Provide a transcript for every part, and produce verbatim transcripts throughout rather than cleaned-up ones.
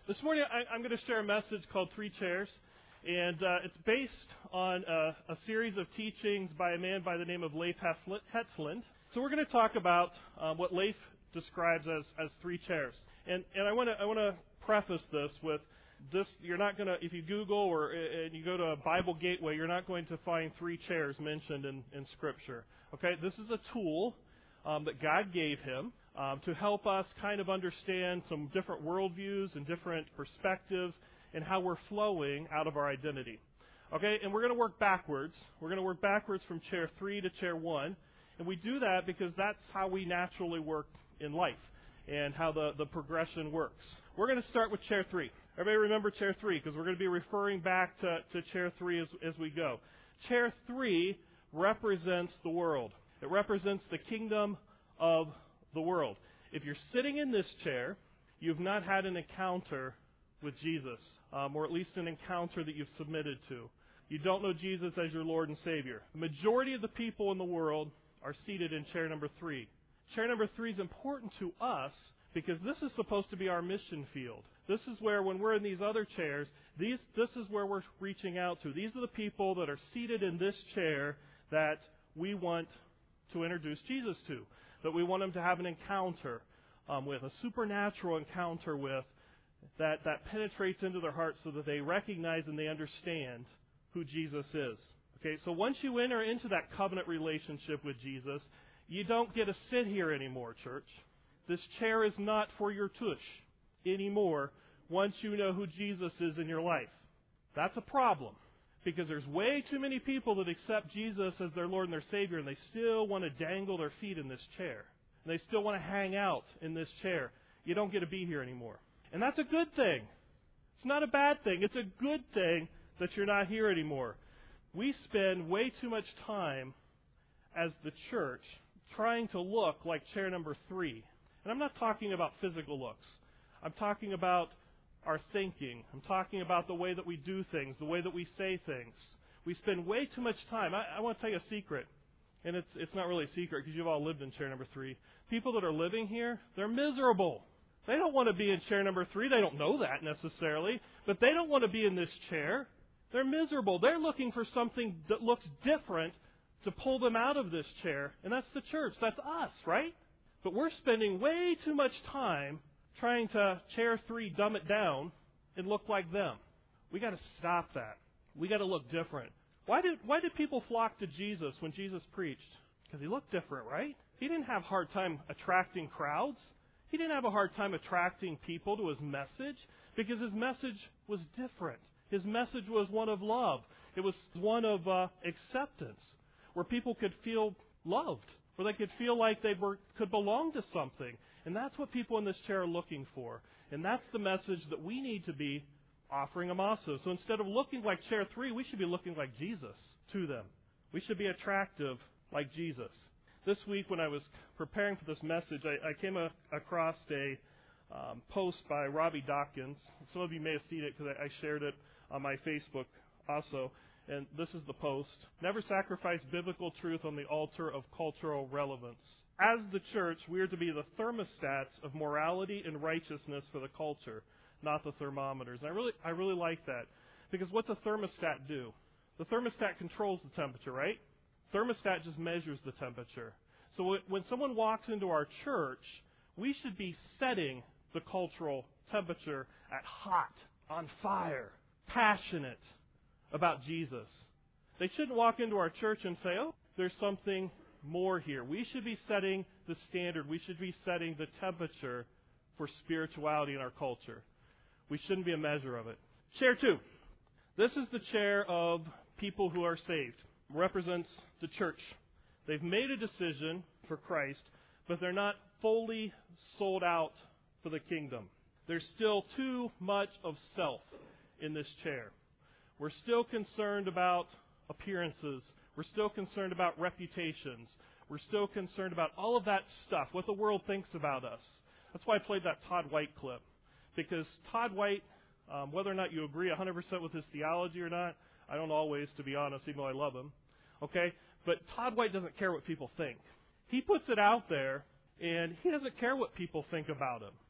This morning I, I'm going to share a message called Three Chairs, and uh, it's based on a, a series of teachings by a man by the name of Leif Hetland. So we're going to talk about uh, what Leif describes as, as three chairs. And, and I want to I want to preface this with this: you're not going to, if you Google or uh, you go to a Bible Gateway, you're not going to find three chairs mentioned in, in Scripture. Okay, this is a tool um, that God gave him. Um, to help us kind of understand some different worldviews and different perspectives and how we're flowing out of our identity. Okay, and we're going to work backwards. We're going to work backwards from chair three to chair one. And we do that because that's how we naturally work in life and how the, the progression works. We're going to start with chair three. Everybody remember chair three because we're going to be referring back to, to chair three as, as we go. Chair three represents the world. It represents the kingdom of the world. If you're sitting in this chair, you've not had an encounter with Jesus, um, or at least an encounter that you've submitted to. You don't know Jesus as your Lord and Savior. The majority of the people in the world are seated in chair number three. Chair number three is important to us because this is supposed to be our mission field. This is where, when we're in these other chairs, these this is where we're reaching out to. These are the people that are seated in this chair that we want to introduce Jesus to, that we want them to have an encounter um, with, a supernatural encounter with, that, that penetrates into their hearts so that they recognize and they understand who Jesus is. Okay, so once you enter into that covenant relationship with Jesus, you don't get to sit here anymore, church. This chair is not for your tush anymore once you know who Jesus is in your life. That's a problem. Because there's way too many people that accept Jesus as their Lord and their Savior, and they still want to dangle their feet in this chair. And they still want to hang out in this chair. You don't get to be here anymore. And that's a good thing. It's not a bad thing. It's a good thing that you're not here anymore. We spend way too much time as the church trying to look like chair number three. And I'm not talking about physical looks. I'm talking about our thinking. I'm talking about the way that we do things, the way that we say things. We spend way too much time. I, I want to tell you a secret, and it's it's not really a secret because you've all lived in chair number three. People that are living here, they're miserable. They don't want to be in chair number three. They don't know that necessarily, but they don't want to be in this chair. They're miserable. They're looking for something that looks different to pull them out of this chair, and that's the church. That's us, right? But we're spending way too much time trying to chair three dumb it down and look like them. We got to stop that. We got to look different. Why did why did people flock to Jesus when Jesus preached? Because he looked different, right? He didn't have a hard time attracting crowds. He didn't have a hard time attracting people to his message because his message was different. His message was one of love. It was one of uh, acceptance, where people could feel loved, where they could feel like they were could belong to something. And that's what people in this chair are looking for. And that's the message that we need to be offering them also. So instead of looking like chair three, we should be looking like Jesus to them. We should be attractive like Jesus. This week when I was preparing for this message, I, I came a, across a um, post by Robbie Dawkins. Some of you may have seen it because I, I shared it on my Facebook also. And this is the post. Never sacrifice biblical truth on the altar of cultural relevance. As the church, we are to be the thermostats of morality and righteousness for the culture, not the thermometers. And I really, I really like that. Because what's a thermostat do? The thermostat controls the temperature, right? Thermostat just measures the temperature. So when someone walks into our church, we should be setting the cultural temperature at hot, on fire, passionate about Jesus. They shouldn't walk into our church and say, oh, there's something more here. We should be setting the standard. We should be setting the temperature for spirituality in our culture. We shouldn't be a measure of it. Chair two. This is the chair of people who are saved. It represents the church. They've made a decision for Christ, but they're not fully sold out for the kingdom. There's still too much of self in this chair. We're still concerned about appearances. We're still concerned about reputations. We're still concerned about all of that stuff, what the world thinks about us. That's why I played that Todd White clip. Because Todd White, um, whether or not you agree one hundred percent with his theology or not, I don't always, to be honest, even though I love him. Okay? But Todd White doesn't care what people think. He puts it out there, and he doesn't care what people think about him.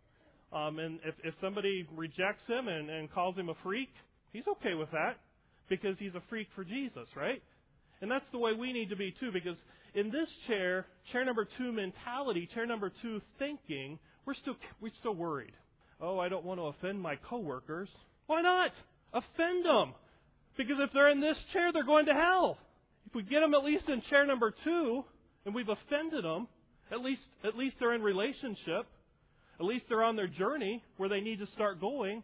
Um, and if, if somebody rejects him and, and calls him a freak, he's okay with that because he's a freak for Jesus, right? And that's the way we need to be too, because in this chair, chair number two mentality, chair number two thinking, we're still we're still worried. Oh, I don't want to offend my coworkers. Why not? Offend them. Because if they're in this chair, they're going to hell. If we get them at least in chair number two, and we've offended them, at least at least they're in relationship. At least they're on their journey where they need to start going.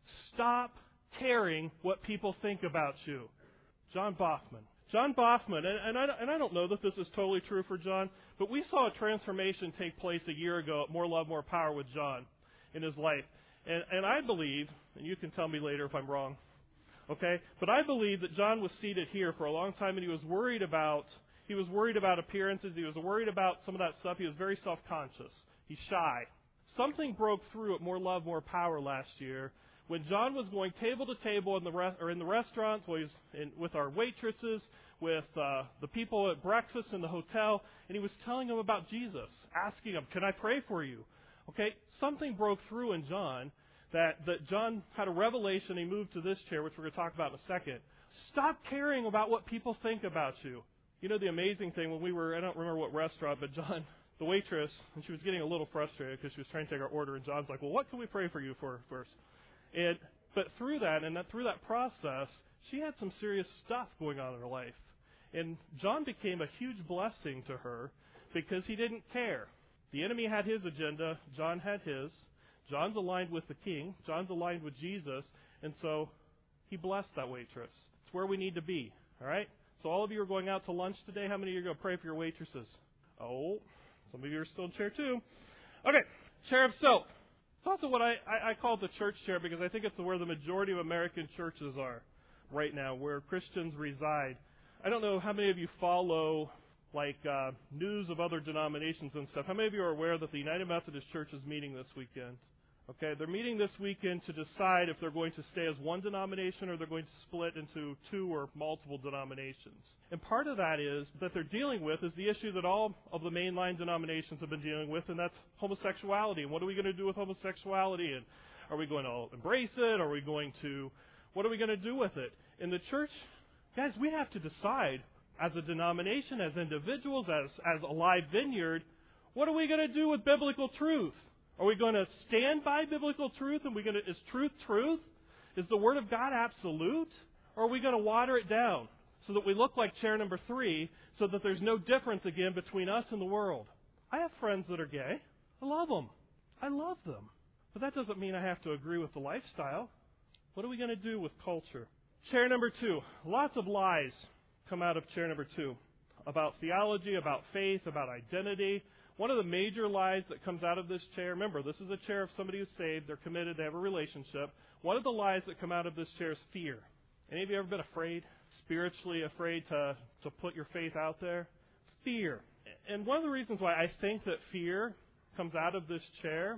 Stop caring what people think about you. John Boffman. John Boffman, and, and, I, and I don't know that this is totally true for John, but we saw a transformation take place a year ago at More Love, More Power with John in his life. And, and I believe, and you can tell me later if I'm wrong, okay, but I believe that John was seated here for a long time and he was worried about, he was worried about appearances, he was worried about some of that stuff, he was very self-conscious, he's shy. Something broke through at More Love, More Power last year when John was going table to table in the re- or in the restaurants, well, he was in, with our waitresses, with uh, the people at breakfast in the hotel, and he was telling them about Jesus, asking them, "Can I pray for you?" Okay, something broke through in John that that John had a revelation. He moved to this chair, which we're going to talk about in a second. Stop caring about what people think about you. You know the amazing thing when we were, I don't remember what restaurant, but John, the waitress, and she was getting a little frustrated because she was trying to take our order, and John's like, "Well, what can we pray for you for first?" And but through that, and that through that process, she had some serious stuff going on in her life. And John became a huge blessing to her because he didn't care. The enemy had his agenda. John had his. John's aligned with the King. John's aligned with Jesus. And so he blessed that waitress. It's where we need to be. All right? So all of you are going out to lunch today. How many of you are going to pray for your waitresses? Oh, some of you are still in chair two. Okay, chair of soap. It's also what I, I, I call the church chair because I think it's where the majority of American churches are right now, where Christians reside. I don't know how many of you follow like uh, news of other denominations and stuff. How many of you are aware that the United Methodist Church is meeting this weekend? Okay, they're meeting this weekend to decide if they're going to stay as one denomination or they're going to split into two or multiple denominations. And part of that is that they're dealing with is the issue that all of the mainline denominations have been dealing with, and that's homosexuality. And what are we going to do with homosexuality? And are we going to embrace it? Are we going to, what are we going to do with it? In the church, guys, we have to decide as a denomination, as individuals, as, as a live vineyard, what are we going to do with biblical truth? Are we going to stand by biblical truth? And we going to, is truth truth? Is the Word of God absolute? Or are we going to water it down so that we look like chair number three, so that there's no difference again between us and the world? I have friends that are gay. I love them. I love them. But that doesn't mean I have to agree with the lifestyle. What are we going to do with culture? Chair number two. Lots of lies come out of chair number two about theology, about faith, about identity. One of the major lies that comes out of this chair, remember, this is a chair of somebody who's saved, they're committed, they have a relationship. One of the lies that come out of this chair is fear. Any of you ever been afraid, spiritually afraid to, to put your faith out there? Fear. And one of the reasons why I think that fear comes out of this chair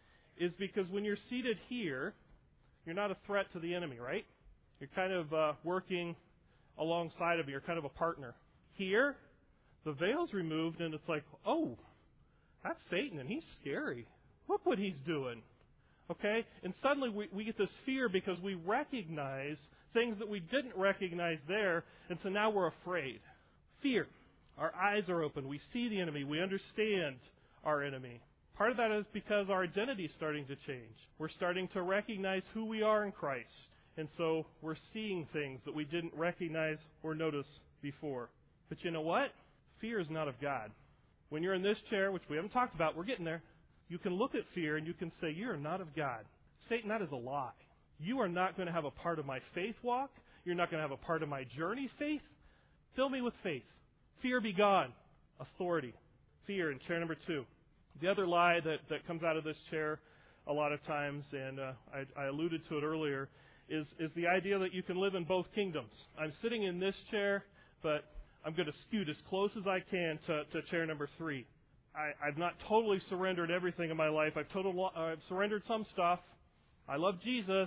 is because when you're seated here, you're not a threat to the enemy, right? You're kind of uh, working alongside of him. You're kind of a partner. Here, the veil's removed, and it's like, oh, that's Satan, and he's scary. Look what he's doing. Okay? And suddenly we, we get this fear because we recognize things that we didn't recognize there, and so now we're afraid. Fear. Our eyes are open. We see the enemy. We understand our enemy. Part of that is because our identity is starting to change. We're starting to recognize who we are in Christ. And so we're seeing things that we didn't recognize or notice before. But you know what? Fear is not of God. When you're in this chair, which we haven't talked about, we're getting there. You can look at fear and you can say, you are not of God. Satan, that is a lie. You are not going to have a part of my faith walk. You're not going to have a part of my journey faith. Fill me with faith. Fear be gone. Authority. Fear in chair number two. The other lie that, that comes out of this chair a lot of times, and uh, I, I alluded to it earlier, is, is the idea that you can live in both kingdoms. I'm sitting in this chair, but I'm going to scoot as close as I can to, to chair number three. I, I've not totally surrendered everything in my life. I've, total, uh, I've surrendered some stuff. I love Jesus,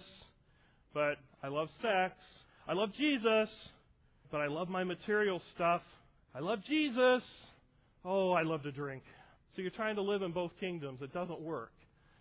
but I love sex. I love Jesus, but I love my material stuff. I love Jesus. Oh, I love to drink. So you're trying to live in both kingdoms. It doesn't work.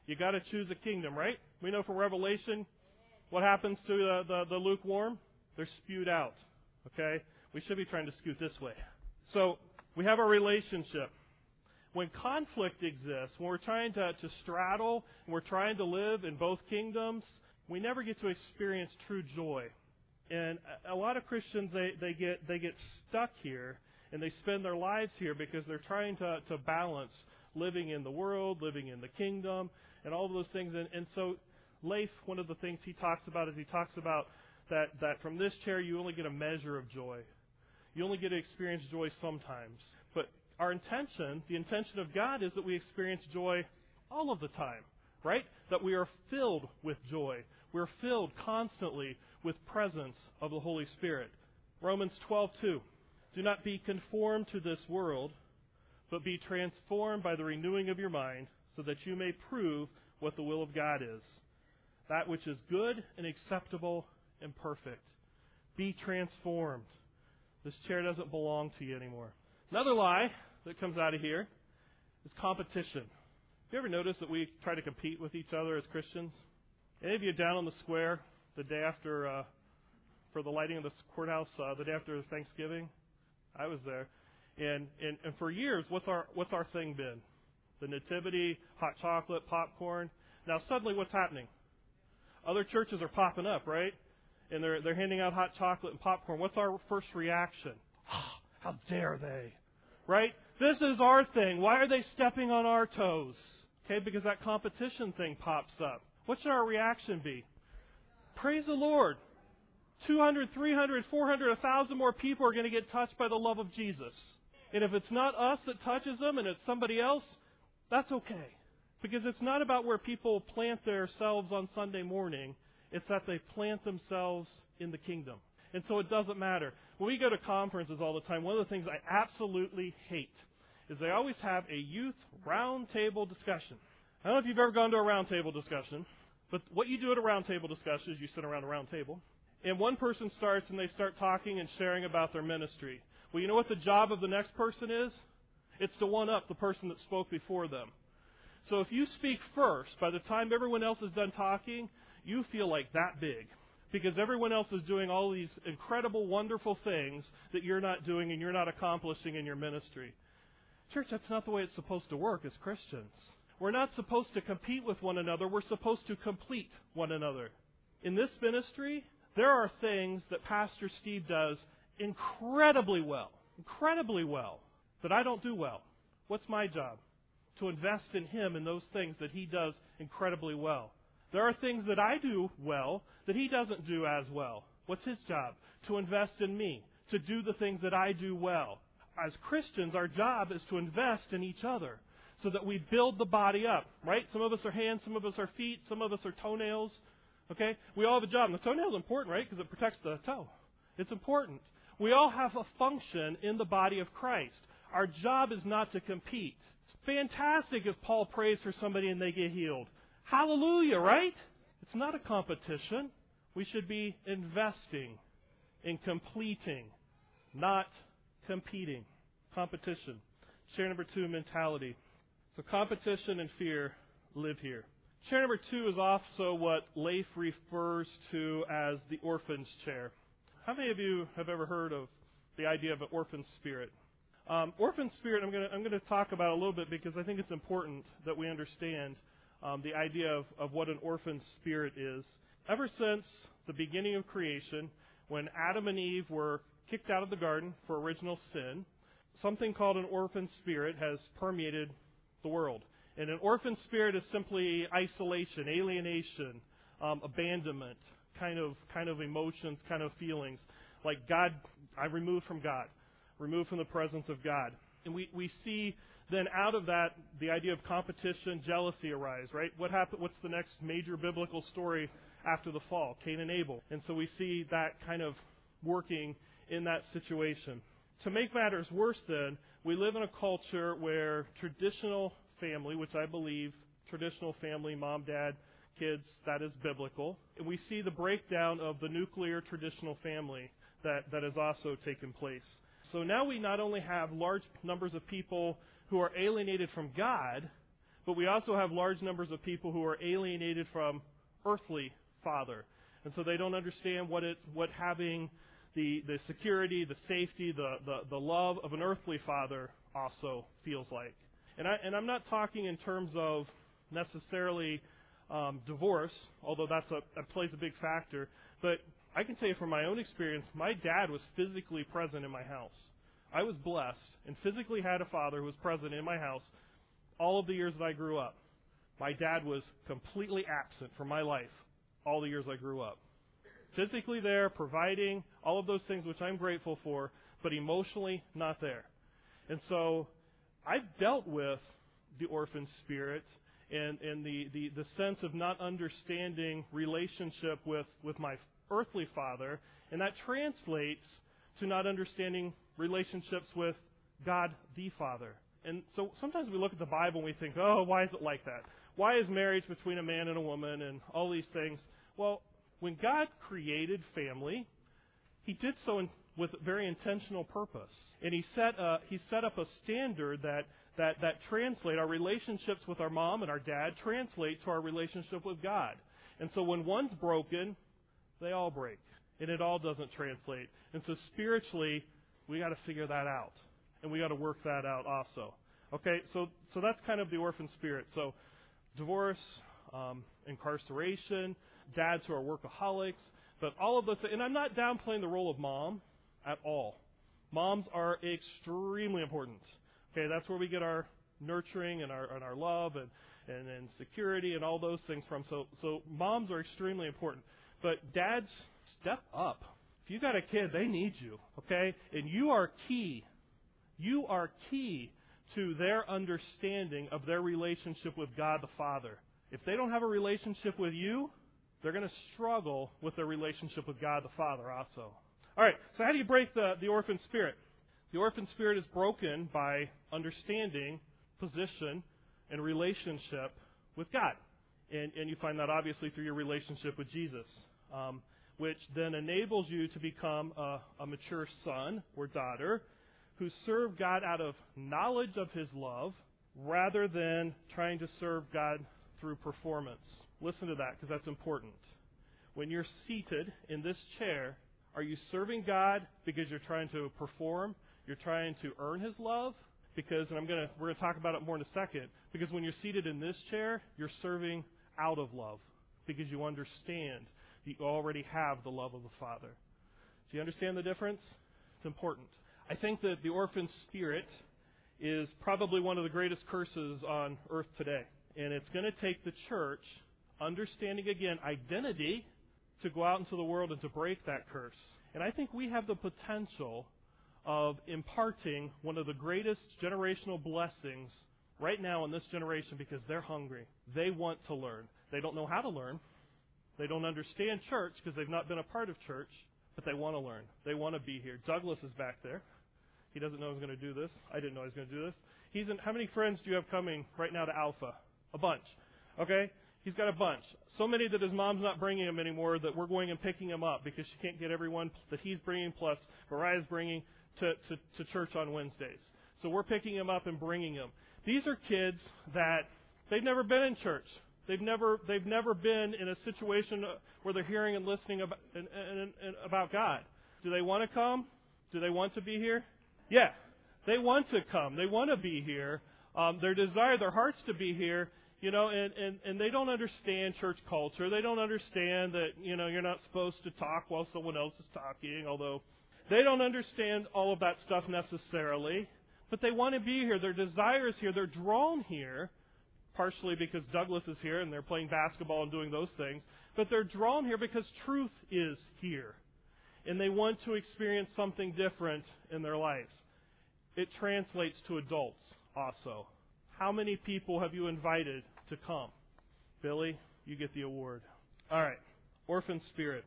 You got to choose a kingdom, right? We know from Revelation what happens to the, the, the lukewarm. They're spewed out, okay? We should be trying to scoot this way. So we have our relationship. When conflict exists, when we're trying to, to straddle, and we're trying to live in both kingdoms, we never get to experience true joy. And a, a lot of Christians, they, they get they get stuck here, and they spend their lives here because they're trying to, to balance living in the world, living in the kingdom, and all of those things. And, and so Leif, one of the things he talks about is he talks about that, that from this chair you only get a measure of joy. You only get to experience joy sometimes. But our intention, the intention of God, is that we experience joy all of the time, right? That we are filled with joy. We're filled constantly with presence of the Holy Spirit. Romans twelve two. Do not be conformed to this world, but be transformed by the renewing of your mind, so that you may prove what the will of God is, that which is good and acceptable and perfect. Be transformed. This chair doesn't belong to you anymore. Another lie that comes out of here is competition. Have you ever noticed that we try to compete with each other as Christians? Any of you down on the square the day after, uh, for the lighting of the courthouse, uh, the day after Thanksgiving? I was there. And, and and for years, what's our what's our thing been? The nativity, hot chocolate, popcorn. Now suddenly what's happening? Other churches are popping up, right? And they're they're handing out hot chocolate and popcorn. What's our first reaction? Oh, how dare they? Right? This is our thing. Why are they stepping on our toes? Okay, because that competition thing pops up. What should our reaction be? Praise the Lord. two hundred, three hundred, four hundred, one thousand more people are going to get touched by the love of Jesus. And if it's not us that touches them and it's somebody else, that's okay. Because it's not about where people plant themselves on Sunday morning. It's that they plant themselves in the kingdom. And so it doesn't matter. When we go to conferences all the time, one of the things I absolutely hate is they always have a youth roundtable discussion. I don't know if you've ever gone to a roundtable discussion, but what you do at a roundtable discussion is you sit around a round table, and one person starts and they start talking and sharing about their ministry. Well, you know what the job of the next person is? It's to one-up the person that spoke before them. So if you speak first, by the time everyone else is done talking, you feel like that big. Because everyone else is doing all these incredible, wonderful things that you're not doing and you're not accomplishing in your ministry. Church, that's not the way it's supposed to work as Christians. We're not supposed to compete with one another. We're supposed to complete one another. In this ministry, there are things that Pastor Steve does incredibly well, incredibly well, that I don't do well. What's my job? To invest in him in those things that he does incredibly well. There are things that I do well that he doesn't do as well. What's his job? To invest in me, to do the things that I do well. As Christians, our job is to invest in each other so that we build the body up, right? Some of us are hands, some of us are feet, some of us are toenails, okay? We all have a job. And the toenail is important, right? Because it protects the toe. It's important. We all have a function in the body of Christ. Our job is not to compete. It's fantastic if Paul prays for somebody and they get healed. Hallelujah, right? It's not a competition. We should be investing in completing, not competing. Competition. Chair number two, mentality. So competition and fear live here. Chair number two is also what Leif refers to as the orphan's chair. How many of you have ever heard of the idea of an orphan spirit? Um, orphan spirit, I'm going to I'm going to talk about a little bit because I think it's important that we understand um, the idea of, of what an orphan spirit is. Ever since the beginning of creation, when Adam and Eve were kicked out of the garden for original sin, something called an orphan spirit has permeated the world. And an orphan spirit is simply isolation, alienation, um, abandonment, kind of kind of emotions, kind of feelings. Like God, I'm removed from God, removed from the presence of God. And we, we see then out of that the idea of competition, jealousy arise, right? What happened? What's the next major biblical story after the fall? Cain and Abel. And so we see that kind of working in that situation. To make matters worse then, we live in a culture where traditional family, which I believe, traditional family, mom, dad, kids, that is biblical. And we see the breakdown of the nuclear traditional family that, that has also taken place. So now we not only have large numbers of people who are alienated from God, but we also have large numbers of people who are alienated from earthly father. And so they don't understand what it, what having the, the security, the safety, the, the, the love of an earthly father also feels like. And, I, and I'm not talking in terms of necessarily um, divorce, although that's a, that plays a big factor. But I can tell you from my own experience, my dad was physically present in my house. I was blessed and physically had a father who was present in my house all of the years that I grew up. My dad was completely absent from my life all the years I grew up. Physically there, providing, all of those things which I'm grateful for, but emotionally not there. And so I've dealt with the orphan spirit and, and the, the, the sense of not understanding relationship with, with my earthly father, and that translates to not understanding relationships with God the Father. And so sometimes we look at the Bible and we think, oh, why is it like that? Why is marriage between a man and a woman and all these things? Well, when God created family, He did so in, with very intentional purpose. And He set a, He set up a standard that, that, that translate our relationships with our mom and our dad translate to our relationship with God. And so when one's broken, they all break. And it all doesn't translate. And so spiritually, we got to figure that out. And we got to work that out also. Okay, so so that's kind of the orphan spirit. So divorce, um, incarceration, dads who are workaholics, but all of those things. And I'm not downplaying the role of mom at all. Moms are extremely important. Okay, that's where we get our nurturing and our and our love and, and, and security and all those things from. So so moms are extremely important. But dads, step up. If you got a kid, they need you, okay? And you are key. You are key to their understanding of their relationship with God the Father. If they don't have a relationship with you, they're going to struggle with their relationship with God the Father also. All right, so how do you break the, the orphan spirit? The orphan spirit is broken by understanding position and relationship with God. And, and you find that obviously through your relationship with Jesus, um, which then enables you to become a, a mature son or daughter who serve God out of knowledge of His love rather than trying to serve God through performance. Listen to that because that's important. When you're seated in this chair, are you serving God because you're trying to perform? You're trying to earn His love? Because, and I'm gonna we're gonna talk about it more in a second. Because when you're seated in this chair, you're serving out of love because you understand that you already have the love of the Father. Do you understand the difference? It's important. I think that the orphan spirit is probably one of the greatest curses on earth today. And it's going to take the church understanding, again, identity to go out into the world and to break that curse. And I think we have the potential of imparting one of the greatest generational blessings right now in this generation because they're hungry. They want to learn. They don't know how to learn. They don't understand church because they've not been a part of church, but they want to learn. They want to be here. Douglas is back there. He doesn't know I was going to do this. I didn't know I was going to do this. He's in, how many friends do you have coming right now to Alpha? A bunch. Okay? He's got a bunch. So many that his mom's not bringing him anymore that we're going and picking him up because she can't get everyone that he's bringing plus Mariah's bringing to, to, to church on Wednesdays. So we're picking him up and bringing him. These are kids that they've never been in church. They've never they've never been in a situation where they're hearing and listening about, and, and, and about God. Do they want to come? Do they want to be here? Yeah, they want to come. They want to be here. Um, their desire, their hearts to be here, you know, and, and, and they don't understand church culture. They don't understand that, you know, you're not supposed to talk while someone else is talking, although they don't understand all of that stuff necessarily. But they want to be here. Their desire is here. They're drawn here, partially because Douglas is here and they're playing basketball and doing those things. But they're drawn here because truth is here. And they want to experience something different in their lives. It translates to adults also. How many people have you invited to come? Billy, you get the award. All right. Orphan spirit.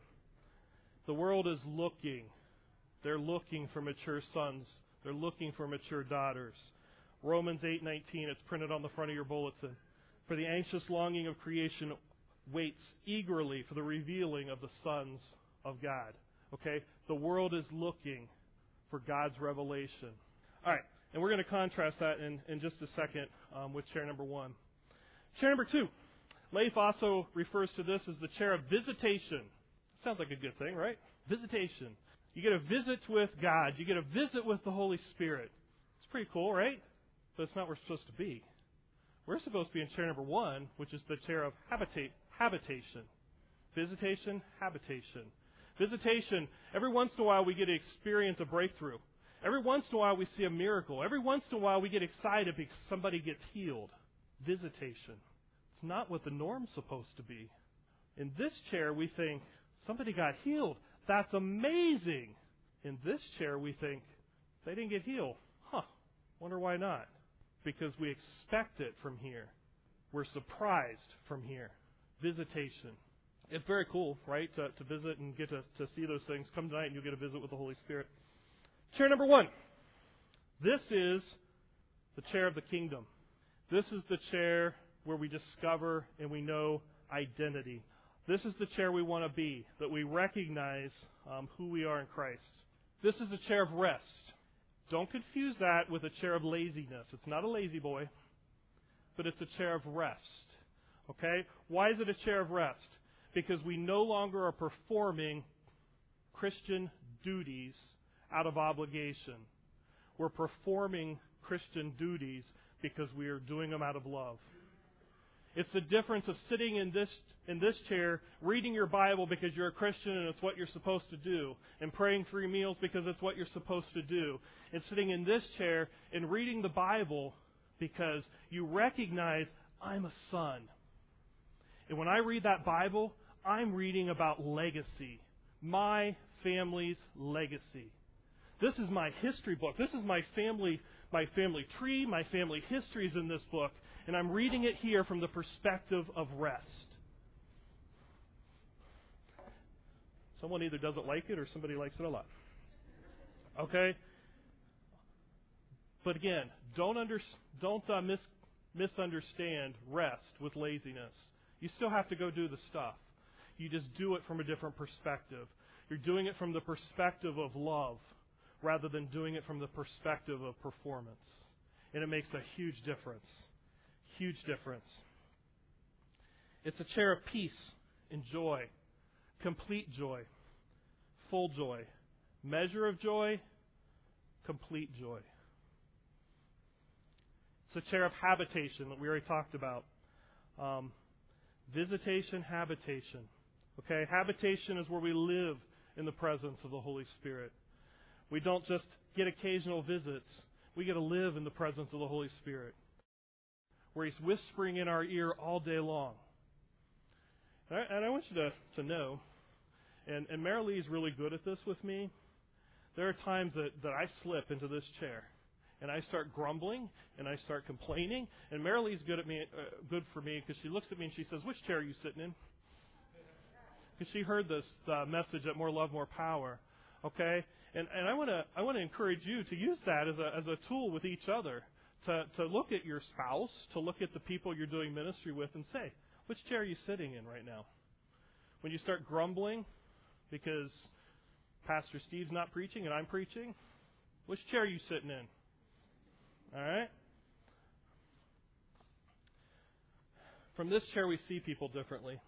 The world is looking. They're looking for mature sons. They're looking for mature daughters. Romans eight nineteen, it's printed on the front of your bulletin. For the anxious longing of creation waits eagerly for the revealing of the sons of God. Okay? The world is looking for God's revelation. All right. And we're going to contrast that in, in just a second um, with chair number one. Chair number two. Leif also refers to this as the chair of visitation. Sounds like a good thing, right? Visitation. You get a visit with God. You get a visit with the Holy Spirit. It's pretty cool, right? But it's not where we're supposed to be. We're supposed to be in chair number one, which is the chair of habitate, habitation. Visitation, habitation. Visitation, every once in a while we get to experience a breakthrough. Every once in a while we see a miracle. Every once in a while we get excited because somebody gets healed. Visitation. It's not what the norm's supposed to be. In this chair we think, somebody got healed. That's amazing. In this chair we think, they didn't get healed. Huh, wonder why not. Because we expect it from here. We're surprised from here. Visitation. It's very cool, right, to, to visit and get to, to see those things. Come tonight and you'll get a visit with the Holy Spirit. Chair number one. This is the chair of the kingdom. This is the chair where we discover and we know identity. This is the chair we want to be, that we recognize um, who we are in Christ. This is a chair of rest. Don't confuse that with a chair of laziness. It's not a lazy boy, but it's a chair of rest. Okay? Why is it a chair of rest? Because we no longer are performing Christian duties out of obligation. We're performing Christian duties because we are doing them out of love. It's the difference of sitting in this in this chair, reading your Bible because you're a Christian and it's what you're supposed to do, and praying three meals because it's what you're supposed to do, and sitting in this chair and reading the Bible because you recognize, I'm a son. And when I read that Bible, I'm reading about legacy, my family's legacy. This is my history book. This is my family, my family tree, my family history is in this book, and I'm reading it here from the perspective of rest. Someone either doesn't like it or somebody likes it a lot. Okay? But again, don't under, don't uh, mis, misunderstand rest with laziness. You still have to go do the stuff. You just do it from a different perspective. You're doing it from the perspective of love rather than doing it from the perspective of performance. And it makes a huge difference. Huge difference. It's a chair of peace and joy. Complete joy. Full joy. Measure of joy. Complete joy. It's a chair of habitation that we already talked about. Um, visitation, habitation. Okay, habitation is where we live in the presence of the Holy Spirit. We don't just get occasional visits. We get to live in the presence of the Holy Spirit, where He's whispering in our ear all day long. And I, and I want you to, to know, and, and Mary Lee is really good at this with me, there are times that, that I slip into this chair, and I start grumbling, and I start complaining, and Mary Lee's good, at me, uh, good for me because she looks at me and she says, which chair are you sitting in? Because she heard this uh, message at More Love, More Power. Okay? And and I want to I want to encourage you to use that as a as a tool with each other, to to look at your spouse, to look at the people you're doing ministry with and say, which chair are you sitting in right now? When you start grumbling because Pastor Steve's not preaching and I'm preaching, which chair are you sitting in? All right? From this chair we see people differently.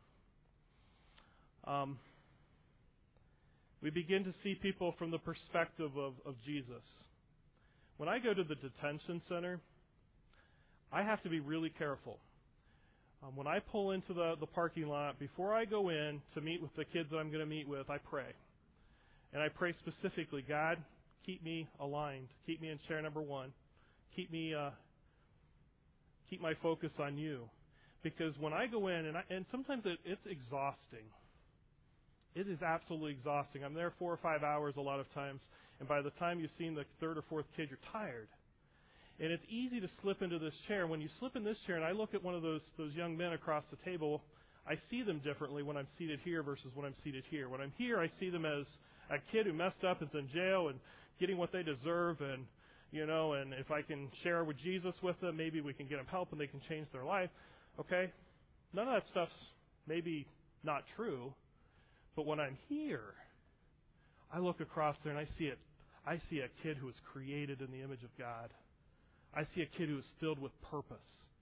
Um We begin to see people from the perspective of, of Jesus. When I go to the detention center, I have to be really careful. Um, when I pull into the, the parking lot, before I go in to meet with the kids that I'm going to meet with, I pray. And I pray specifically, God, keep me aligned. Keep me in chair number one. Keep me, uh, keep my focus on you. Because when I go in, and, I, and sometimes it, it's exhausting. It is absolutely exhausting. I'm there four or five hours a lot of times, and by the time you've seen the third or fourth kid, you're tired. And it's easy to slip into this chair. When you slip in this chair, and I look at one of those those young men across the table, I see them differently when I'm seated here versus when I'm seated here. When I'm here, I see them as a kid who messed up, is in jail, and getting what they deserve, and you know, and if I can share with Jesus with them, maybe we can get them help and they can change their life. Okay? None of that stuff's maybe not true. But when I'm here, I look across there and I see it. I see a kid who was created in the image of God. I see a kid who is filled with purpose.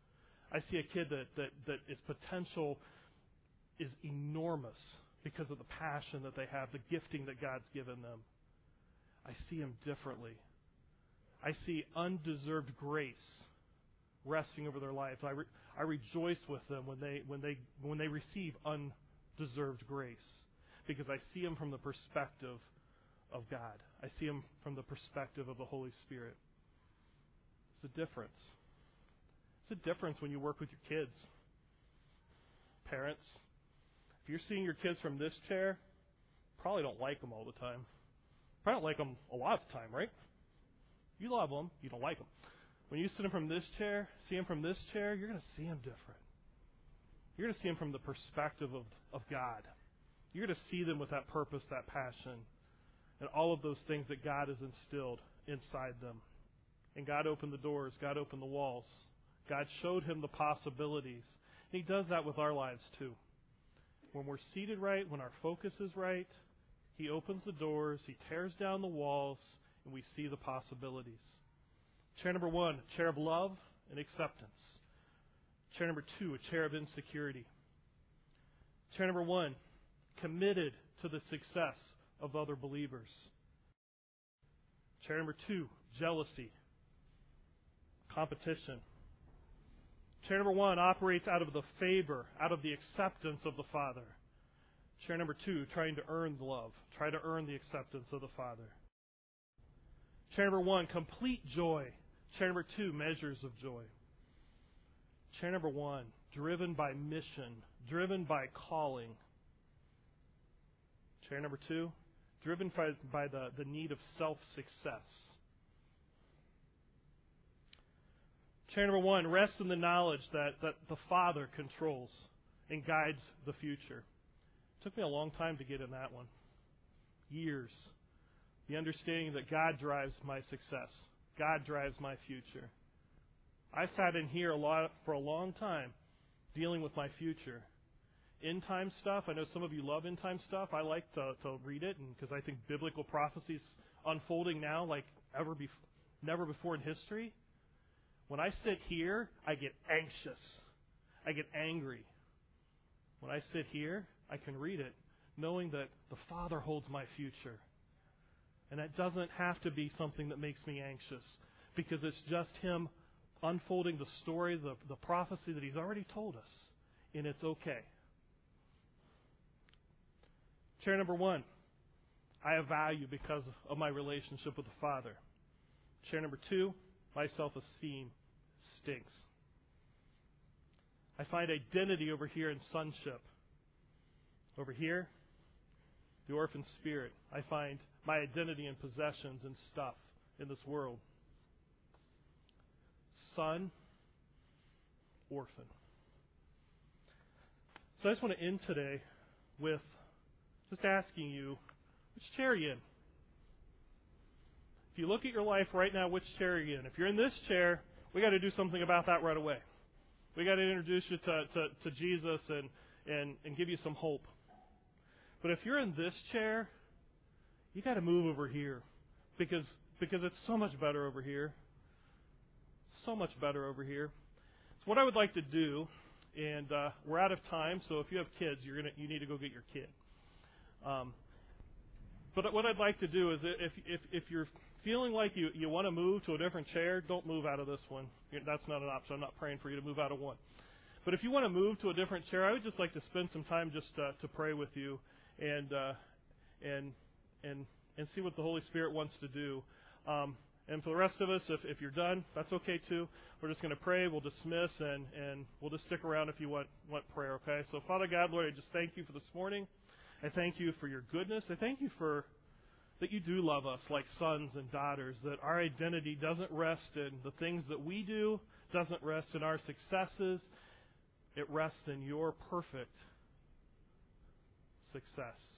I see a kid that, that, that its potential is enormous because of the passion that they have, the gifting that God's given them. I see them differently. I see undeserved grace resting over their life. I, re, I rejoice with them when they when they when they receive undeserved grace, because I see them from the perspective of God. I see them from the perspective of the Holy Spirit. It's a difference. It's a difference when you work with your kids. Parents, if you're seeing your kids from this chair, probably don't like them all the time. Probably don't like them a lot of the time, right? You love them, you don't like them. When you sit them from this chair, see them from this chair, you're going to see them different. You're going to see them from the perspective of, of God. You're going to see them with that purpose, that passion, and all of those things that God has instilled inside them. And God opened the doors. God opened the walls. God showed him the possibilities. And he does that with our lives too. When we're seated right, when our focus is right, he opens the doors, he tears down the walls, and we see the possibilities. Chair number one, a chair of love and acceptance. Chair number two, a chair of insecurity. Chair number one, committed to the success of other believers. Chair number two, jealousy, competition. Chair number one operates out of the favor, out of the acceptance of the Father. Chair number two, trying to earn the love, try to earn the acceptance of the Father. Chair number one, complete joy. Chair number two, measures of joy. Chair number one, driven by mission, driven by calling. Chair number two, driven by, by the, the need of self-success. Chair number one, rests in the knowledge that, that the Father controls and guides the future. It took me a long time to get in that one. Years. The understanding that God drives my success. God drives my future. I sat in here a lot for a long time dealing with my future. End time stuff, I know some of you love end time stuff. I like to, to read it because I think biblical prophecy is unfolding now like ever bef- never before in history. When I sit here, I get anxious. I get angry. When I sit here, I can read it knowing that the Father holds my future. And that doesn't have to be something that makes me anxious, because it's just Him unfolding the story, the, the prophecy that He's already told us, and it's okay. Chair number one, I have value because of my relationship with the Father. Chair number two, my self-esteem stinks. I find identity over here in sonship. Over here, the orphan spirit. I find my identity in possessions and stuff in this world. Son, orphan. So I just want to end today with just asking you, which chair are you in? If you look at your life right now, which chair are you in? If you're in this chair, we got to do something about that right away. We got to introduce you to, to, to Jesus and, and, and give you some hope. But if you're in this chair, you got to move over here because because it's so much better over here. So much better over here. So what I would like to do, and uh, we're out of time, so if you have kids, you're gonna you need to go get your kid. Um, but what I'd like to do is if if if you're feeling like you, you want to move to a different chair, don't move out of this one. That's not an option. I'm not praying for you to move out of one. But if you want to move to a different chair, I would just like to spend some time just uh, to pray with you and uh, and and and see what the Holy Spirit wants to do. Um, and for the rest of us, if, if you're done, that's okay too. We're just going to pray. We'll dismiss, and, and we'll just stick around if you want want prayer. Okay. So Father God, Lord, I just thank you for this morning. I thank you for your goodness. I thank you for that you do love us like sons and daughters, that our identity doesn't rest in the things that we do, doesn't rest in our successes. It rests in your perfect success.